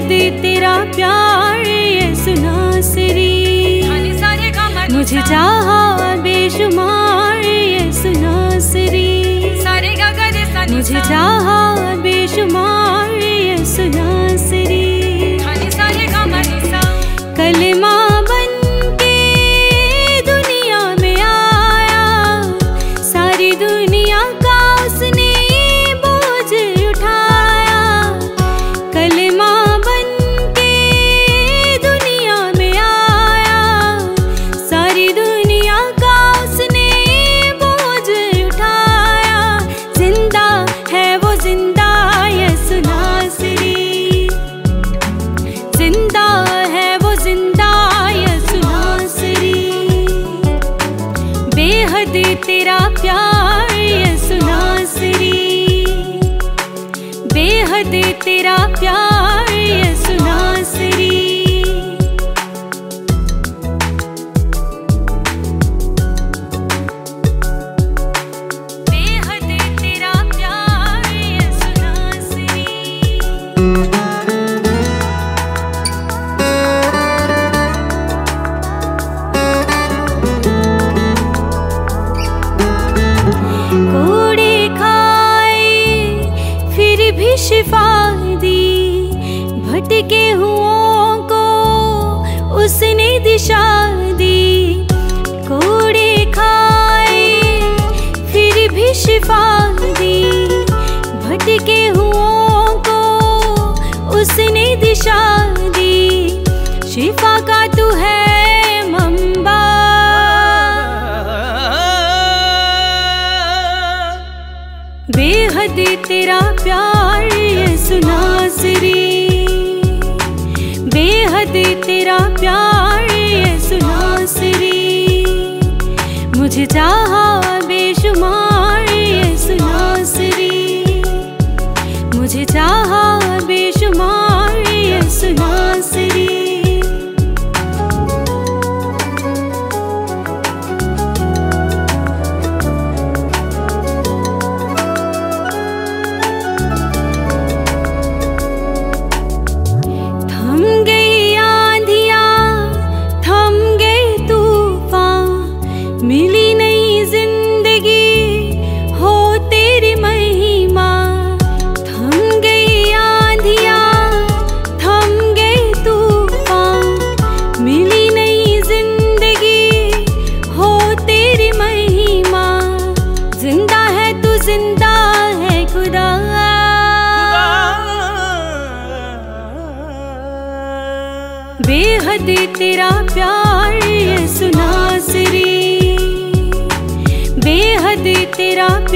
बेहद तेरा प्यार यीशु नासरी, मुझे चाहा बेशुमार यीशु नासरी, मुझे चाहा बेशुमार यीशु नासरी। कलमा बन के दुनिया में आया, सारी दुनिया का उसने बोझ उठाया। कलमा बन के दुनिया में आया, सारी दुनिया का उसने बोझ उठाया। जिंदा है वो जिंदा यीशु नासरी, जिंदा है वो जिंदा यीशु नासरी। बेहद तेरा प्यार यीशु नासरी, बेहद तेरा प्यार यीशु नासरी। बेहद तेरा प्यार यीशु नासरी। कोड़े खाए फिर भी शिफा दी, भटके हुओं को उसने दिशा दी। कोड़े खाए फिर भी शिफा दी, भटके हुओं को उसने दिशा दी। शिफा का तू है मंबा, बेहद तेरा प्यार यीशु नासरी, बेहद तेरा प्यार यीशु नासरी। मुझे चाहा बेशुमार यीशु नासरी, मुझे चाहा बेशुमार यीशु नासरी। थम गई आंधियां, थम गए तूफान, मिली नई जिंदगी हो तेरी महिमा। थम गई आंधियां, थम गए तूफान, मिली नई जिंदगी हो तेरी महिमा। जिंदा है तू, जिंदा है खुदा, बेहद तेरा प्यार यीशु नासरी, बेहद तेरा